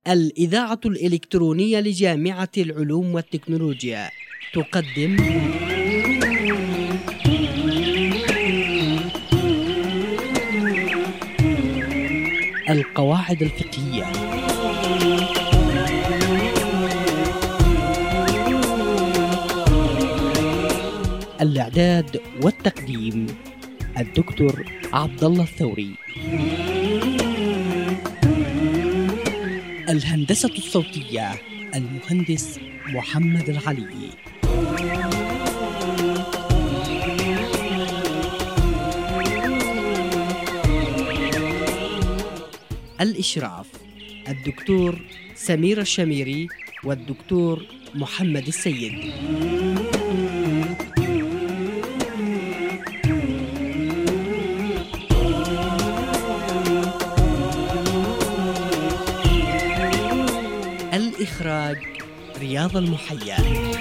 الإذاعة الإلكترونية لجامعة العلوم والتكنولوجيا تقدم القواعد الفقهية. الإعداد والتقديم الدكتور عبد الله الثوري. الهندسة الصوتية المهندس محمد العلي. الإشراف الدكتور سمير الشميري والدكتور محمد السيد. الإخراج رياض المحيا.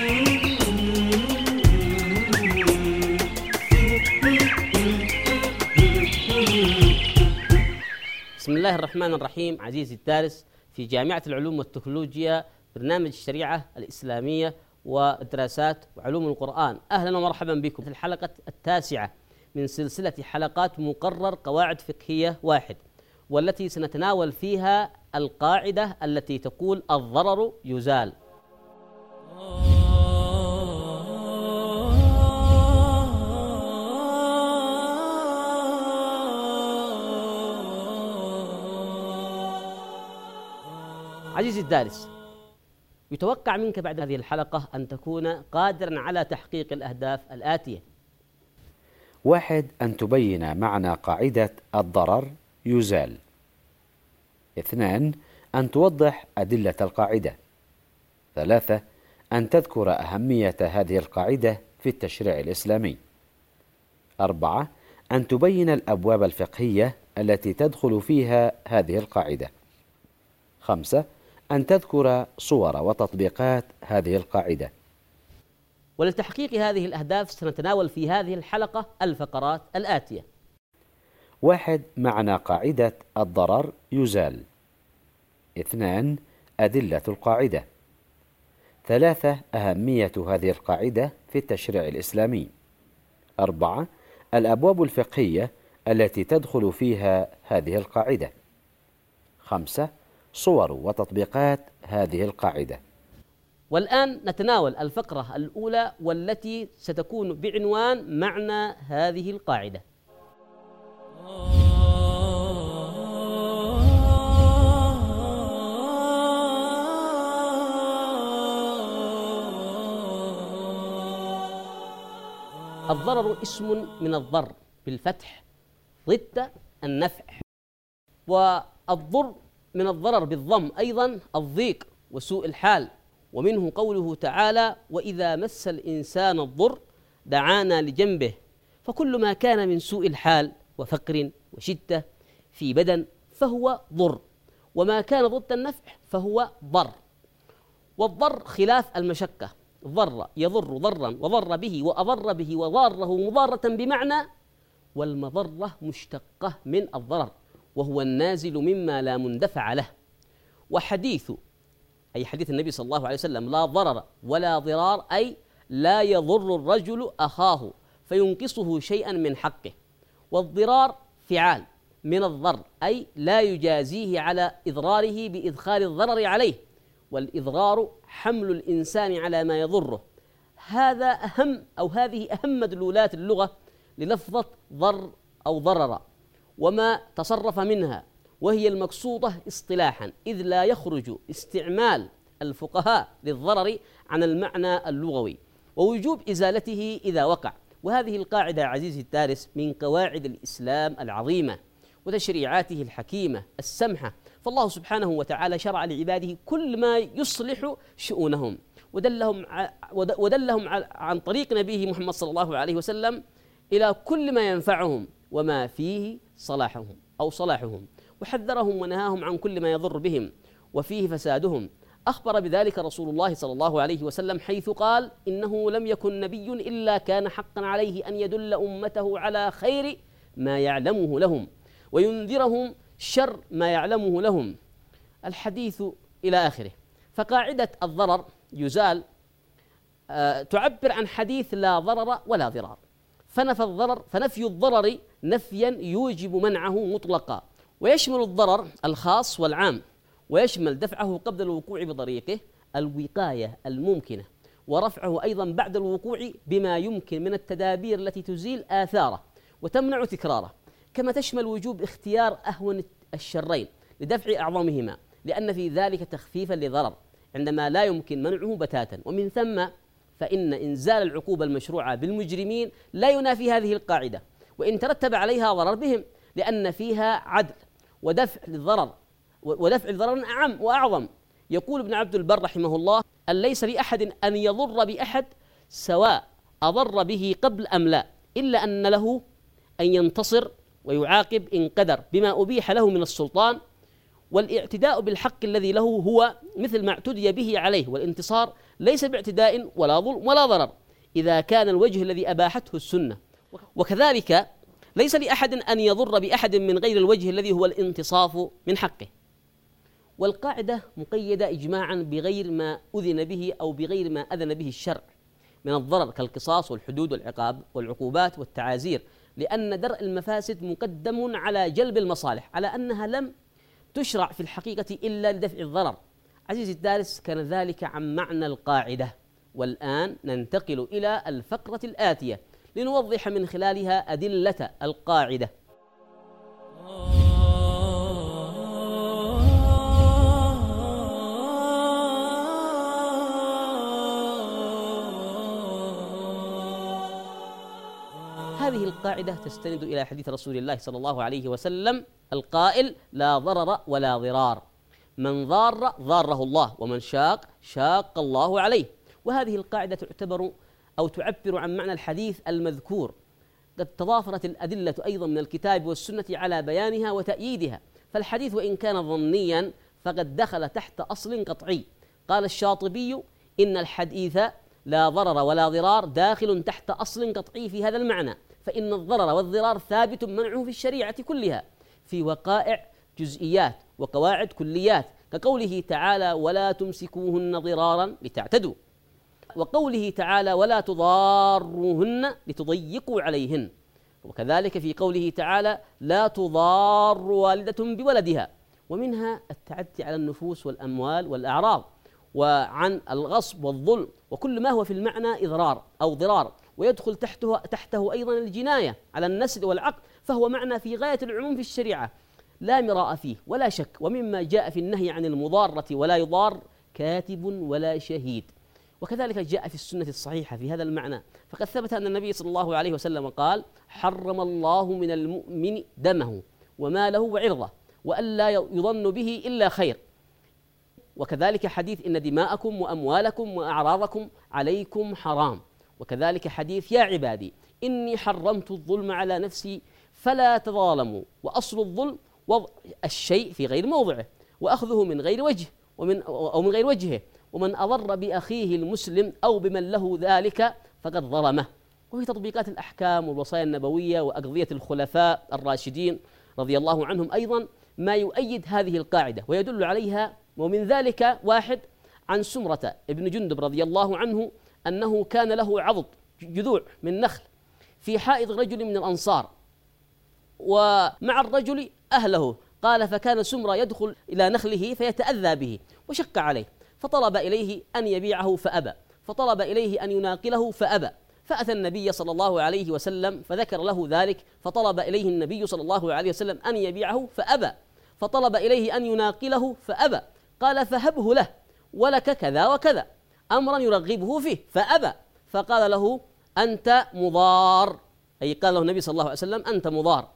بسم الله الرحمن الرحيم. عزيزي الدارس في جامعة العلوم والتكنولوجيا، برنامج الشريعة الإسلامية والدراسات وعلوم القرآن. أهلا ومرحبا بكم في الحلقة التاسعة من سلسلة حلقات مقرر قواعد فقهية واحد، والتي سنتناول فيها القاعدة التي تقول الضرر يزال. عزيزي الدارس، يتوقع منك بعد هذه الحلقة أن تكون قادرا على تحقيق الأهداف الآتية: 1. أن تبين معنى قاعدة الضرر يزال. 2. أن توضح أدلة القاعدة. 3. أن تذكر أهمية هذه القاعدة في التشريع الإسلامي. 4. أن تبين الأبواب الفقهية التي تدخل فيها هذه القاعدة. 5. أن تذكر صور وتطبيقات هذه القاعدة. ولتحقيق هذه الأهداف سنتناول في هذه الحلقة الفقرات الآتية: 1. معنى قاعدة الضرر يزال. 2. أدلة القاعدة. 3. أهمية هذه القاعدة في التشريع الإسلامي. 4. الأبواب الفقهية التي تدخل فيها هذه القاعدة. 5. صور وتطبيقات هذه القاعدة. والآن نتناول الفقرة الأولى، والتي ستكون بعنوان معنى هذه القاعدة. الضرر اسم من الضر بالفتح ضد النفع، والضر من الضرر بالضم أيضا الضيق وسوء الحال، ومنه قوله تعالى: وإذا مس الإنسان الضر دعانا لجنبه. فكل ما كان من سوء الحال وفقر وشدة في بدن فهو ضر، وما كان ضد النفع فهو ضر. والضر خلاف المشقة، ضر يضر ضرا وضر به وأضر به وضاره مضارة بمعنى، والمضرة مشتقة من الضرر وهو النازل مما لا مندفع له. وحديث أي حديث النبي صلى الله عليه وسلم: لا ضرر ولا ضرار، أي لا يضر الرجل أخاه فينقصه شيئا من حقه. والضرار فعال من الضر، أي لا يجازيه على إضراره بإدخال الضرر عليه، والإضرار حمل الإنسان على ما يضره. هذا أهم أو هذه أهم مدلولات اللغة للفظة ضر أو ضرر وما تصرف منها، وهي المقصودة اصطلاحا، إذ لا يخرج استعمال الفقهاء للضرر عن المعنى اللغوي ووجوب إزالته إذا وقع. وهذه القاعدة عزيزي الدارس من قواعد الإسلام العظيمة وتشريعاته الحكيمة السمحة، فالله سبحانه وتعالى شرع لعباده كل ما يصلح شؤونهم، ودلهم عن طريق نبيه محمد صلى الله عليه وسلم إلى كل ما ينفعهم وما فيه صلاحهم، وحذرهم ونهاهم عن كل ما يضر بهم وفيه فسادهم. أخبر بذلك رسول الله صلى الله عليه وسلم حيث قال: إنه لم يكن نبي إلا كان حقا عليه أن يدل أمته على خير ما يعلمه لهم وينذرهم شر ما يعلمه لهم. الحديث إلى آخره. فقاعدة الضرر يزال تعبر عن حديث لا ضرر ولا ضرار، فنفي الضرر نفيا يوجب منعه مطلقا، ويشمل الضرر الخاص والعام، ويشمل دفعه قبل الوقوع بطريقه الوقاية الممكنة، ورفعه أيضا بعد الوقوع بما يمكن من التدابير التي تزيل آثاره وتمنع تكراره، كما تشمل وجوب اختيار أهون الشرين لدفع أعظمهما، لأن في ذلك تخفيفا لضرر عندما لا يمكن منعه بتاتا. ومن ثم فإن إنزال العقوبة المشروعة بالمجرمين لا ينافي هذه القاعدة وإن ترتب عليها ضرر بهم، لأن فيها عدل ودفع الضرر أعم وأعظم. يقول ابن عبد البر رحمه الله: أن ليس لأحد أن يضر بأحد سواء أضر به قبل أم لا، إلا أن له أن ينتصر ويعاقب إن قدر بما أبيح له من السلطان، والاعتداء بالحق الذي له هو مثل ما اعتدي به عليه، والانتصار ليس باعتداء ولا ظلم ولا ضرر إذا كان الوجه الذي أباحته السنة، وكذلك ليس لأحد أن يضر بأحد من غير الوجه الذي هو الانتصاف من حقه. والقاعدة مقيدة إجماعا بغير ما أذن به أو بغير ما أذن به الشرع من الضرر كالقصاص والحدود والعقوبات والتعازير، لأن درء المفاسد مقدم على جلب المصالح، على أنها لم تشرع في الحقيقة إلا لدفع الضرر. عزيزي الدارس، كان ذلك عن معنى القاعدة. والآن ننتقل إلى الفقرة الآتية لنوضح من خلالها أدلة القاعدة. هذه القاعدة تستند إلى حديث رسول الله صلى الله عليه وسلم القائل: لا ضرر ولا ضرار، من ضار ضاره الله، ومن شاق الله عليه. وهذه القاعدة تعبر عن معنى الحديث المذكور. قد تضافرت الأدلة أيضا من الكتاب والسنة على بيانها وتأييدها، فالحديث وإن كان ظنيا فقد دخل تحت أصل قطعي. قال الشاطبي: إن الحديث لا ضرر ولا ضرار داخل تحت أصل قطعي في هذا المعنى، فإن الضرر والضرار ثابت منعه في الشريعة كلها في وقائع جزئيات وقواعد كليات، كقوله تعالى: ولا تمسكوهن ضرارا لتعتدوا، وقوله تعالى: ولا تضاروهن لتضيقوا عليهن، وكذلك في قوله تعالى: لا تضار والدة بولدها. ومنها التعدي على النفوس والأموال والأعراض، وعن الغصب والظلم، وكل ما هو في المعنى إضرار أو ضرار، ويدخل تحته أيضا الجناية على النسل والعقد، فهو معنى في غاية العموم في الشريعة لا مراء فيه ولا شك. ومما جاء في النهي عن المضارة: ولا يضار كاتب ولا شهيد. وكذلك جاء في السنة الصحيحة في هذا المعنى، فقد ثبت أن النبي صلى الله عليه وسلم قال: حرم الله من المؤمن دمه وماله وعرضه، وألا يظن به إلا خير. وكذلك حديث: إن دماءكم وأموالكم وأعراضكم عليكم حرام. وكذلك حديث: يا عبادي إني حرمت الظلم على نفسي فلا تظالموا. وأصل الظلم وضع الشيء في غير موضعه وأخذه من غير وجه من غير وجهه، ومن أضر بأخيه المسلم أو بمن له ذلك فقد ظلمه. وفي تطبيقات الأحكام والوصايا النبوية وأقضية الخلفاء الراشدين رضي الله عنهم أيضا ما يؤيد هذه القاعدة ويدل عليها. ومن ذلك واحد عن سمرة ابن جندب رضي الله عنه أنه كان له عضد جذوع من نخل في حائط رجل من الأنصار، ومع الرجل أهله. قال: فكان سمرة يدخل إلى نخله فيتأذى به وشق عليه، فطلب إليه أن يبيعه فأبى، فطلب إليه أن يناقله فأبى، فأتى النبي صلى الله عليه وسلم فذكر له ذلك، فطلب إليه النبي صلى الله عليه وسلم أن يبيعه فأبى، فطلب إليه أن يناقله فأبى. قال: فهبه له ولك كذا وكذا، أمرا يرغبه فيه، فأبى. فقال له: أنت مضار، أي قال له النبي صلى الله عليه وسلم: أنت مضار،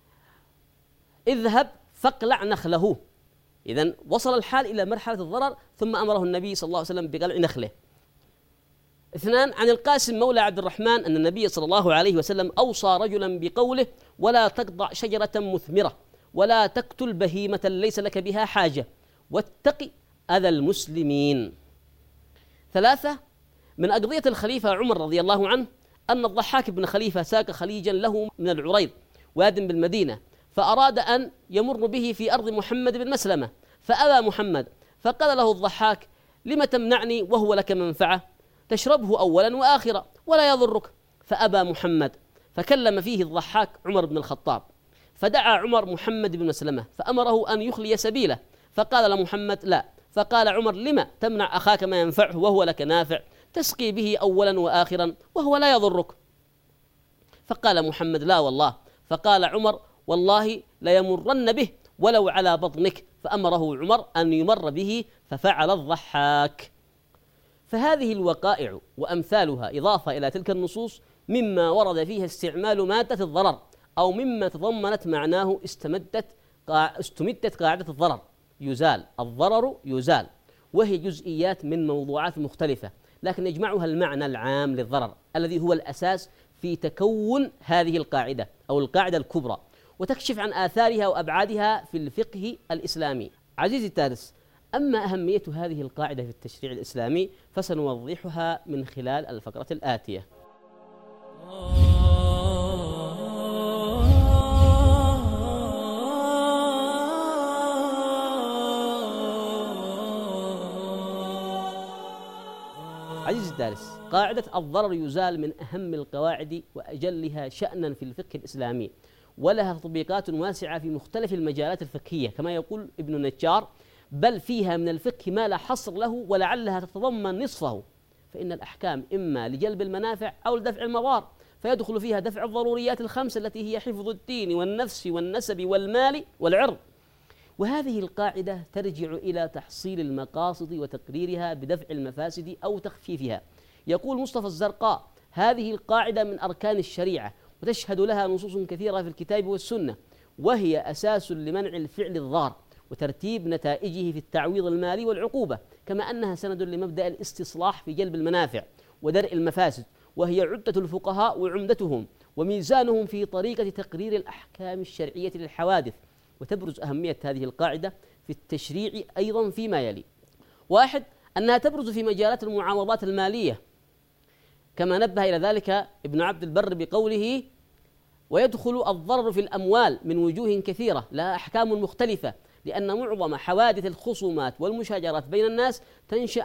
اذهب فاقلع نخله. إذن وصل الحال إلى مرحلة الضرر، ثم أمره النبي صلى الله عليه وسلم بقلع نخله. 2 عن القاسم مولى عبد الرحمن أن النبي صلى الله عليه وسلم أوصى رجلا بقوله: ولا تقطع شجرة مثمرة، ولا تقتل بهيمة ليس لك بها حاجة، واتق أذى المسلمين. 3 من أقضية الخليفة عمر رضي الله عنه أن الضحاك بن خليفة ساق خليجا له من العريض واد بالمدينة، فأراد أن يمر به في أرض محمد بن مسلمة، فأبى محمد، فقال له الضحاك: لم تمنعني وهو لك منفعة؟ تشربه أولا وآخرا ولا يضرك. فأبى محمد، فكلم فيه الضحاك عمر بن الخطاب، فدعا عمر محمد بن مسلمة فأمره أن يخلي سبيله، فقال لمحمد: لا. فقال عمر: لما تمنع أخاك ما ينفعه وهو لك نافع؟ تسقي به أولا وآخرا وهو لا يضرك. فقال محمد: لا والله. فقال عمر: والله ليمرن به ولو على بطنك. فأمره عمر أن يمر به، ففعل الضحاك. فهذه الوقائع وأمثالها إضافة إلى تلك النصوص مما ورد فيها استعمال مادة الضرر، أو مما تضمنت معناه استمدت قاعدة الضرر يزال، الضرر يزال، وهي جزئيات من موضوعات مختلفة، لكن يجمعها المعنى العام للضرر الذي هو الأساس في تكون هذه القاعدة أو القاعدة الكبرى، وتكشف عن آثارها وأبعادها في الفقه الإسلامي. عزيزي الدارس، أما أهمية هذه القاعدة في التشريع الإسلامي فسنوضحها من خلال الفقرة الآتية. عزيزي الدارس، قاعدة الضرر يزال من أهم القواعد وأجلها شأنا في الفقه الإسلامي، ولها تطبيقات واسعة في مختلف المجالات الفقهية، كما يقول ابن النجار: بل فيها من الفقه ما لا حصر له ولعلها تتضمن نصفه، فإن الأحكام إما لجلب المنافع أو لدفع المضار، فيدخل فيها دفع الضروريات الخمس التي هي حفظ الدين والنفس والنسب والمال والعرض. وهذه القاعدة ترجع إلى تحصيل المقاصد وتقريرها بدفع المفاسد أو تخفيفها. يقول مصطفى الزرقاء: هذه القاعدة من أركان الشريعة، وتشهد لها نصوص كثيرة في الكتاب والسنة، وهي أساس لمنع الفعل الضار وترتيب نتائجه في التعويض المالي والعقوبة، كما أنها سند لمبدأ الاستصلاح في جلب المنافع ودرء المفاسد، وهي عدة الفقهاء وعمدتهم وميزانهم في طريقة تقرير الأحكام الشرعية للحوادث. وتبرز أهمية هذه القاعدة في التشريع أيضا فيما يلي: 1. أنها تبرز في مجالات المعاوضات المالية، كما نبه إلى ذلك ابن عبد البر بقوله: ويدخل الضرر في الأموال من وجوه كثيرة لها أحكام مختلفة، لأن معظم حوادث الخصومات والمشاجرات بين الناس تنشأ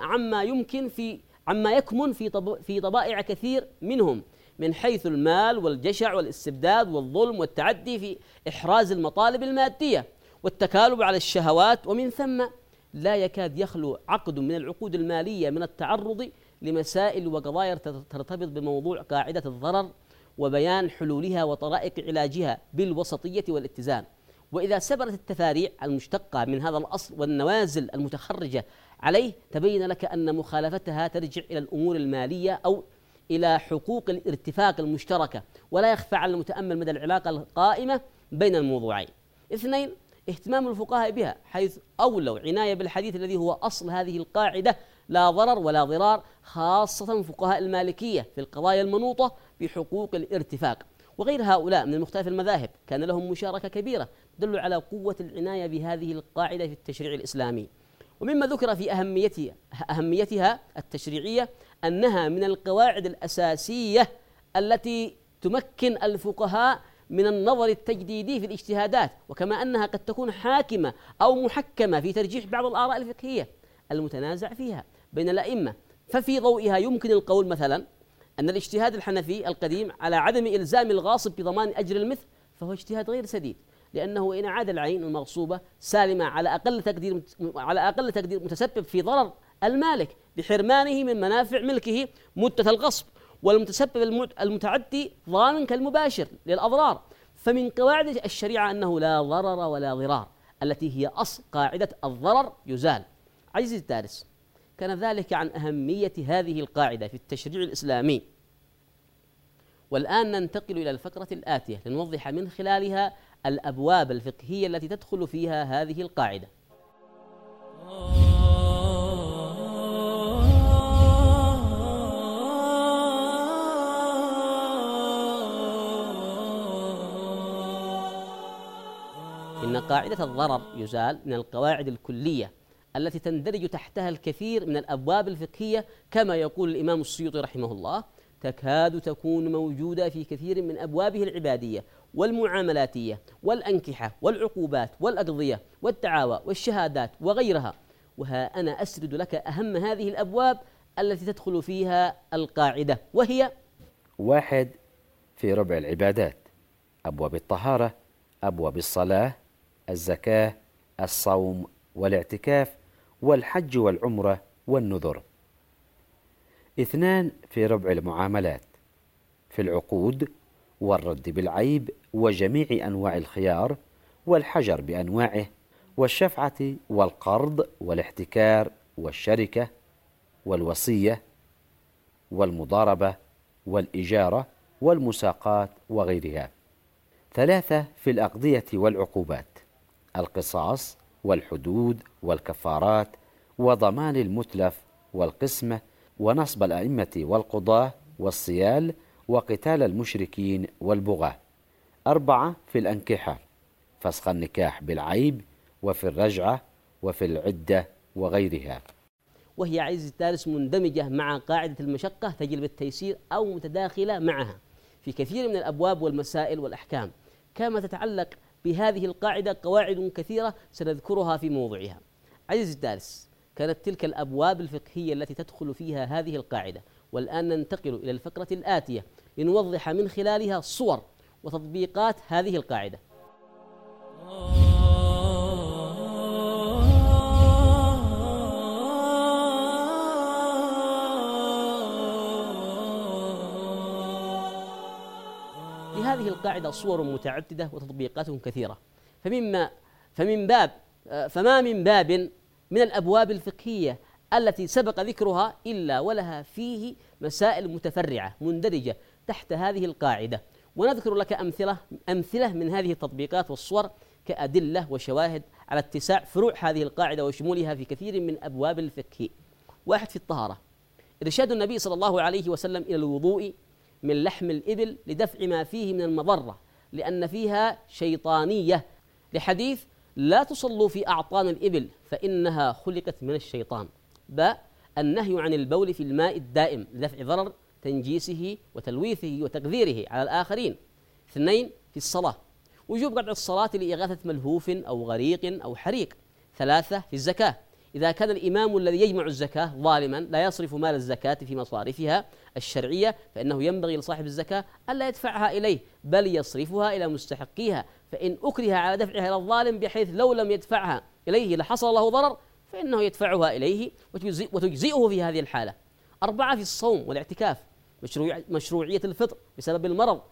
عما يكمن في طبائع كثير منهم، من حيث المال والجشع والاستبداد والظلم والتعدي في إحراز المطالب المادية والتكالب على الشهوات. ومن ثم لا يكاد يخلو عقد من العقود المالية من التعرض لمسائل وقضايا ترتبط بموضوع قاعدة الضرر وبيان حلولها وطرائق علاجها بالوسطية والاتزان. وإذا سبرت التفاريع المشتقة من هذا الأصل والنوازل المتخرجة عليه، تبين لك أن مخالفتها ترجع إلى الأمور المالية أو إلى حقوق الارتفاق المشتركة، ولا يخفى على المتأمل مدى العلاقة القائمة بين الموضوعين. 2. اهتمام الفقهاء بها، حيث أولوا عناية بالحديث الذي هو أصل هذه القاعدة: لا ضرر ولا ضرار، خاصة فقهاء المالكية في القضايا المنوطة بحقوق الارتفاق. وغير هؤلاء من مختلف المذاهب كان لهم مشاركة كبيرة تدل على قوة العناية بهذه القاعدة في التشريع الإسلامي. ومما ذكر في أهميتها التشريعية أنها من القواعد الأساسية التي تمكن الفقهاء من النظر التجديدي في الاجتهادات، وكما أنها قد تكون حاكمة أو محكمة في ترجيح بعض الآراء الفقهية المتنازع فيها بين الأئمة. ففي ضوئها يمكن القول مثلا أن الاجتهاد الحنفي القديم على عدم إلزام الغاصب بضمان أجر المثل فهو اجتهاد غير سديد، لأنه إن عاد العين المغصوبة سالمة على أقل تقدير متسبب في ضرر المالك بحرمانه من منافع ملكه مدة الغصب، والمتسبب المتعدي ضامن كالمباشر للأضرار. فمن قواعد الشريعة أنه لا ضرر ولا ضرار، التي هي أصل قاعدة الضرر يزال. عزيزي الدارس، كان ذلك عن أهمية هذه القاعدة في التشريع الإسلامي. والآن ننتقل إلى الفقرة الآتية لنوضح من خلالها الأبواب الفقهية التي تدخل فيها هذه القاعدة. إن قاعدة الضرر يزال من القواعد الكلية التي تندرج تحتها الكثير من الأبواب الفقهية، كما يقول الإمام السيوطي رحمه الله: تكاد تكون موجودة في كثير من أبوابه العبادية والمعاملاتية والأنكحة والعقوبات والأقضية والدعاوى والشهادات وغيرها. وها أنا أسرد لك أهم هذه الأبواب التي تدخل فيها القاعدة، وهي: 1. في ربع العبادات: أبواب الطهارة، أبواب الصلاة، الزكاة، الصوم والاعتكاف والحج والعمرة والنذر. 2. في ربع المعاملات: في العقود والرد بالعيب وجميع أنواع الخيار والحجر بأنواعه والشفعة والقرض والاحتكار والشركة والوصية والمضاربة والإجارة والمساقات وغيرها. 3. في الأقضية والعقوبات: القصاص والحدود والكفارات وضمان المتلف والقسمة ونصب الأئمة والقضاة والصيال وقتال المشركين والبغاة. 4. في الأنكحة: فسخ النكاح بالعيب وفي الرجعة وفي العدة وغيرها. وهي عزيزي الدارس مندمجة مع قاعدة المشقة تجلب التيسير أو متداخلة معها في كثير من الأبواب والمسائل والأحكام. كما تتعلق بهذه القاعدة قواعد كثيرة سنذكرها في موضوعها. عزيزي الدارس، كانت تلك الأبواب الفقهية التي تدخل فيها هذه القاعدة، والآن ننتقل إلى الفقرة الآتية لنوضح من خلالها صور وتطبيقات هذه القاعدة. لهذه القاعدة صور متعددة وتطبيقات كثيرة، فما من باب من الأبواب الفقهية التي سبق ذكرها إلا ولها فيه مسائل متفرعة مندرجة تحت هذه القاعدة، ونذكر لك أمثلة من هذه التطبيقات والصور كأدلة وشواهد على اتساع فروع هذه القاعدة وشمولها في كثير من أبواب الفقه. 1. في الطهارة: إرشاد النبي صلى الله عليه وسلم إلى الوضوء من لحم الإبل لدفع ما فيه من المضرة، لأن فيها شيطانية، لحديث: لا تصلوا في أعطان الإبل فإنها خلقت من الشيطان. النهي عن البول في الماء الدائم لدفع ضرر تنجيسه وتلويثه وتقذيره على الآخرين. 2. في الصلاة: وجوب قطع الصلاة لإغاثة ملهوف أو غريق أو حريق. 3. في الزكاة: إذا كان الإمام الذي يجمع الزكاة ظالما لا يصرف مال الزكاة في مصارفها الشرعية، فإنه ينبغي لصاحب الزكاة ألا يدفعها إليه، بل يصرفها إلى مستحقيها، فإن أكره على دفعها إلى الظالم بحيث لو لم يدفعها إليه لحصل له ضرر فإنه يدفعها إليه وتجزئه في هذه الحالة. 4. في الصوم والاعتكاف: مشروعية الفطر بسبب المرض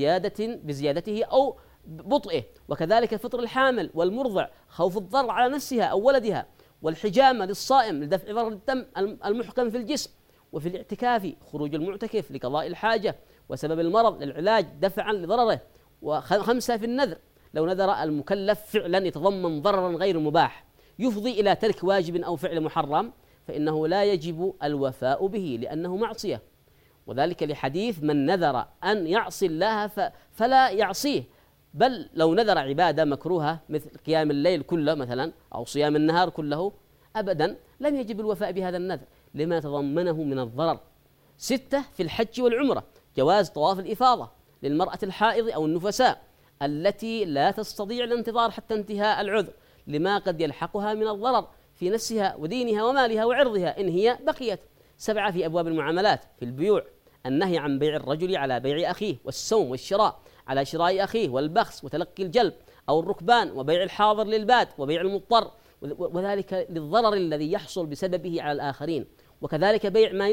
بزيادته أو بطئه، وكذلك فطر الحامل والمرضع خوف الضرر على نفسها أو ولدها، والحجامة للصائم لدفع ضرر الدم المحكم في الجسم. وفي الاعتكاف خروج المعتكف لقضاء الحاجة وسبب المرض للعلاج دفعا لضرره. 5. في النذر: لو نذر المكلف فعلا يتضمن ضررا غير مباح يفضي إلى ترك واجب أو فعل محرم فإنه لا يجب الوفاء به لأنه معصية، وذلك لحديث: من نذر أن يعصي الله فلا يعصيه، بل لو نذر عبادة مكروهة مثل قيام الليل كله مثلا أو صيام النهار كله أبدا لم يجب الوفاء بهذا النذر لما تضمنه من الضرر. 6. في الحج والعمرة: جواز طواف الإفاضة للمرأة الحائض أو النفساء التي لا تستطيع الانتظار حتى انتهاء العذر لما قد يلحقها من الضرر في نفسها ودينها ومالها وعرضها إن هي بقيت. 7. في أبواب المعاملات: في البيوع: النهي عن بيع الرجل على بيع أخيه، والسوم والشراء على شراء أخيه، والبخس وتلقي الجلب أو الركبان، وبيع الحاضر للباد وبيع المضطر، وذلك للضرر الذي يحصل بسببه على الآخرين. وكذلك بيع ما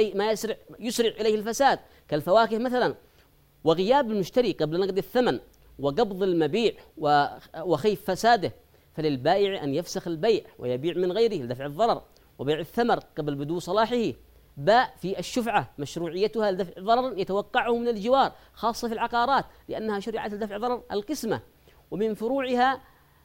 يسرع إليه الفساد كالفواكه مثلا، وغياب المشتري قبل نقد الثمن وقبض المبيع وخيف فساده، فللبائع أن يفسخ البيع ويبيع من غيره لدفع الضرر، وبيع الثمر قبل بدو صلاحه. في الشفعة: مشروعيتها لدفع ضرر يتوقعه من الجوار خاصة في العقارات لأنها شرعت لدفع ضرر القسمة. ومن فروعها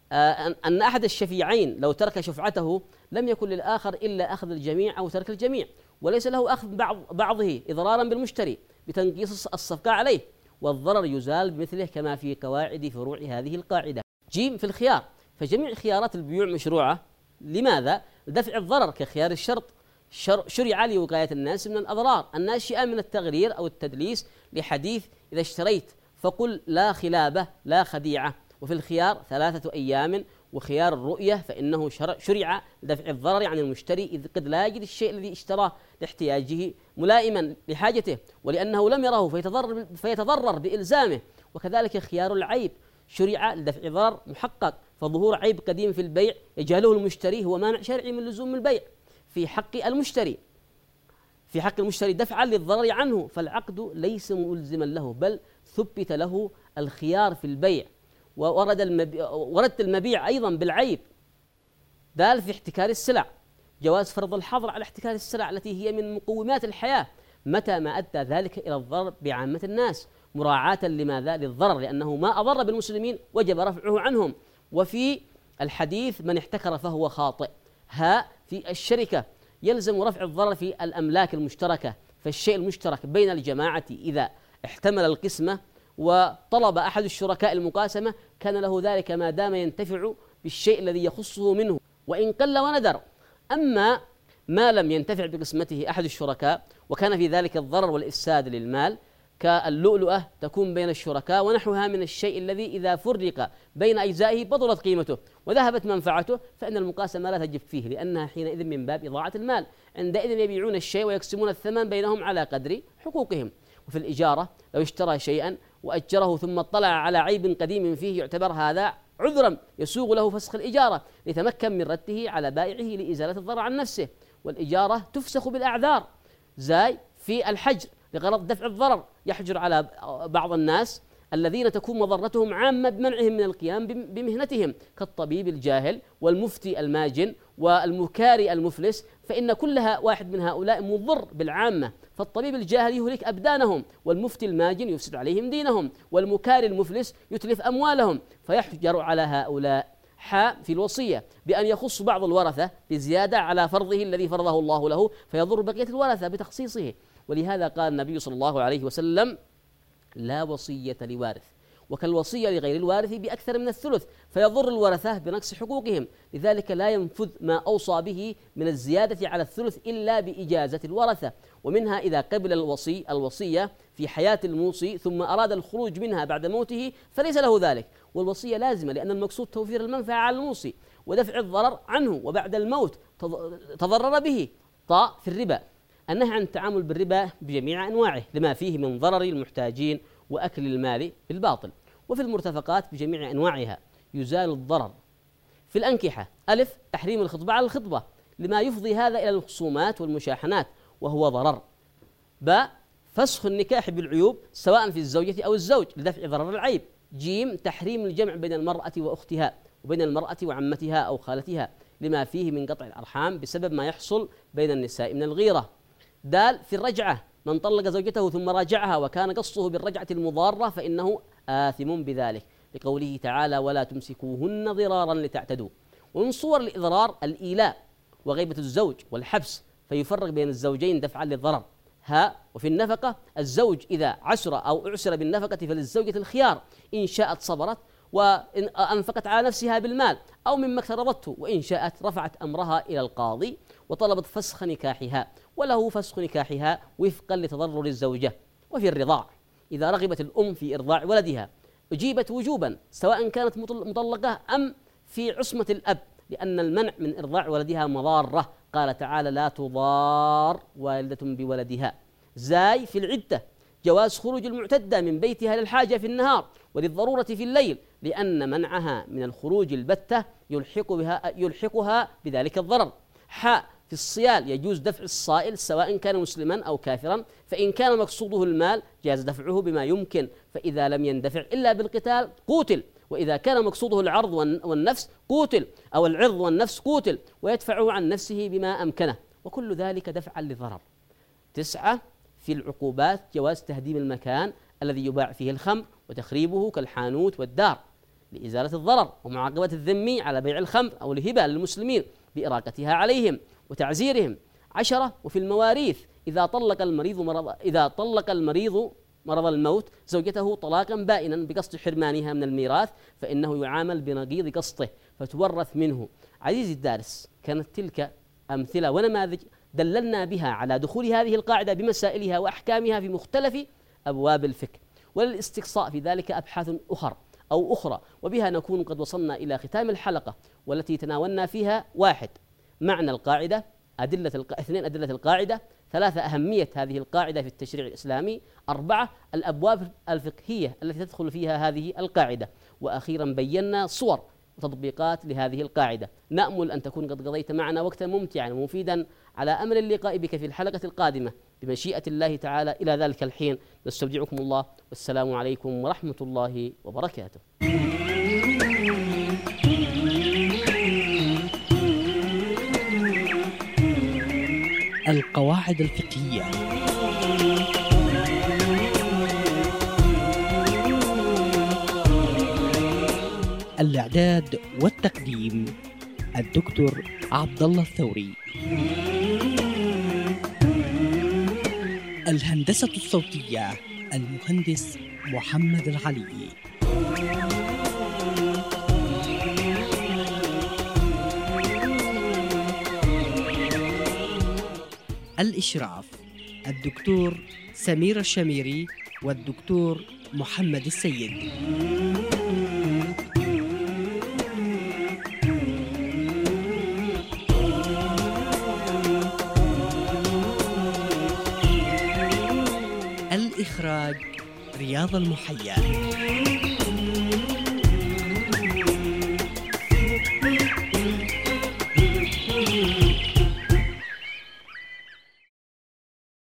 أن أحد الشفيعين لو ترك شفعته لم يكن للآخر إلا أخذ الجميع أو ترك الجميع، وليس له أخذ بعضه إضرارا بالمشتري بتنقيص الصفقة عليه، والضرر يزال بمثله كما في قواعد فروع هذه القاعدة. ج. في الخيار: فجميع خيارات البيوع مشروعة. لماذا؟ لدفع الضرر كخيار الشرط، شرع لوقاية الناس من الأضرار الناشئة من التغرير أو التدليس لحديث: إذا اشتريت فقل لا خلابة لا خديعة. وفي الخيار 3 أيام وخيار الرؤية فإنه شرع لدفع الضرر عن المشتري، إذ قد لا يجد الشيء الذي اشتراه لاحتياجه ملائما لحاجته ولأنه لم يره فيتضرر بإلزامه. وكذلك خيار العيب شرع لدفع ضرر محقق، فظهور عيب قديم في البيع يجهله المشتري هو مانع شرعي من لزوم البيع في حق المشتري دفعا للضرر عنه، فالعقد ليس ملزما له بل ثبت له الخيار في البيع. وردت المبيع أيضا بالعيب دال في احتكار السلع، جواز فرض الحظر على احتكار السلع التي هي من مقومات الحياة متى ما أدى ذلك إلى الضرر بعامة الناس، مراعاة لماذا؟ للضرر، لأنه ما أضر بالمسلمين وجب رفعه عنهم. وفي الحديث من احتكر فهو خاطئ. في الشركة يلزم رفع الضرر في الأملاك المشتركة، فالشيء المشترك بين الجماعة إذا احتمل القسمة وطلب أحد الشركاء المقاسمة كان له ذلك ما دام ينتفع بالشيء الذي يخصه منه وإن قل وندر. أما ما لم ينتفع بقسمته أحد الشركاء وكان في ذلك الضرر والإفساد للمال كاللؤلؤة تكون بين الشركاء ونحوها من الشيء الذي إذا فرق بين أجزائه بطلت قيمته وذهبت منفعته، فإن المقاسمة لا تجب فيه لأنها حينئذ من باب إضاعة المال. عندئذ يبيعون الشيء ويقسمون الثمن بينهم على قدر حقوقهم. وفي الإجارة لو اشترى شيئا وأجره ثم اطلع على عيب قديم فيه يعتبر هذا عذرا يسوغ له فسخ الإجارة ليتمكن من رده على بائعه لإزالة الضرر عن نفسه. والإجارة تفسخ بالأعذار زي في الحجر لغرض دفع الضرر، يحجر على بعض الناس الذين تكون مضرتهم عامة بمنعهم من القيام بمهنتهم كالطبيب الجاهل والمفتي الماجن والمكاري المفلس، فإن كلها واحد من هؤلاء مضر بالعامة. فالطبيب الجاهل يهلك أبدانهم، والمفتي الماجن يفسد عليهم دينهم، والمكاري المفلس يتلف أموالهم، فيحجر على هؤلاء. في الوصية بأن يخص بعض الورثة بزيادة على فرضه الذي فرضه الله له فيضر بقية الورثة بتخصيصه. ولهذا قال النبي صلى الله عليه وسلم لا وصية لوارث، وكالوصية لغير الوارث بأكثر من الثلث فيضر الورثة بنقص حقوقهم، لذلك لا ينفذ ما أوصى به من الزيادة على الثلث إلا بإجازة الورثة. ومنها إذا قبل الوصية في حياة الموصي ثم أراد الخروج منها بعد موته فليس له ذلك، والوصية لازمة لأن المقصود توفير المنفعة على الموصي ودفع الضرر عنه وبعد الموت تضرر به. في الربا النهي عن التعامل بالربا بجميع أنواعه لما فيه من ضرر المحتاجين وأكل المال بالباطل. وفي المرتفقات بجميع أنواعها يزال الضرر. في الأنكحة تحريم الخطبة على الخطبة لما يفضي هذا إلى الخصومات والمشاحنات وهو ضرر. فسخ النكاح بالعيوب سواء في الزوجة أو الزوج لدفع ضرر العيب. تحريم الجمع بين المرأة وأختها وبين المرأة وعمتها أو خالتها لما فيه من قطع الأرحام بسبب ما يحصل بين النساء من الغيرة. في الرجعة من طلق زوجته ثم راجعها وكان قصه بالرجعة المضارة فإنه آثم بذلك لقوله تعالى ولا تمسكوهن ضرارا لتعتدوا. ومن صور الإضرار الإيلاء وغيبة الزوج والحبس فيفرق بين الزوجين دفعا للضرر. وفي النفقة الزوج إذا عسر أو أعسر بالنفقة فللزوجة الخيار إن شاءت صبرت وإن أنفقت على نفسها بالمال أو مما اقترضته، وإن شاءت رفعت أمرها إلى القاضي وطلبت فسخ نكاحها وله فسخ نكاحها وفقا لتضرر الزوجة. وفي الرضاع إذا رغبت الأم في إرضاع ولدها أجيبت وجوبا سواء كانت مطلقة أم في عصمة الأب لأن المنع من إرضاع ولدها مضارة، قال تعالى لا تضار والدة بولدها. في العدة جواز خروج المعتدة من بيتها للحاجة في النهار وللضرورة في الليل لأن منعها من الخروج البتة يلحقها بذلك الضرر. في الصيال يجوز دفع الصائل سواء كان مسلما أو كافرا، فإن كان مقصوده المال جاز دفعه بما يمكن، فإذا لم يندفع إلا بالقتال قوتل، وإذا كان مقصوده العرض والنفس قوتل أو العرض والنفس قوتل ويدفعه عن نفسه بما أمكنه، وكل ذلك دفعا للضرر. 9 في العقوبات جواز تهديم المكان الذي يباع فيه الخمر وتخريبه كالحانوت والدار لإزالة الضرر، ومعاقبة الذمي على بيع الخمر أو الهبة للمسلمين بإراقتها عليهم وتعزيرهم. 10 وفي المواريث إذا طلق المريض مرض الموت زوجته طلاقا بائنا بقصد حرمانها من الميراث فإنه يعامل بنقيض قصده فتورث منه. عزيزي الدارس، كانت تلك أمثلة ونماذج دللنا بها على دخول هذه القاعدة بمسائلها وأحكامها في مختلف أبواب الفقه، وللاستقصاء في ذلك أبحاث أخر أو أخرى. وبها نكون قد وصلنا إلى ختام الحلقة، والتي تناولنا فيها: 1. معنى القاعدة، 2. أدلة القاعدة، 3. أهمية هذه القاعدة في التشريع الإسلامي، 4. الأبواب الفقهية التي تدخل فيها هذه القاعدة، وأخيرا بينا صور وتطبيقات لهذه القاعدة. نأمل أن تكون قد قضيت معنا وقتا ممتعا ومفيدا، على أمل اللقاء بك في الحلقة القادمة بمشيئة الله تعالى. إلى ذلك الحين نستودعكم الله، والسلام عليكم ورحمة الله وبركاته. القواعد الفقهية. الإعداد والتقديم الدكتور عبد الله الثوري. الهندسة الصوتية المهندس محمد العلي. الإشراف الدكتور سمير الشميري والدكتور محمد السيد. الإخراج رياض المحيا.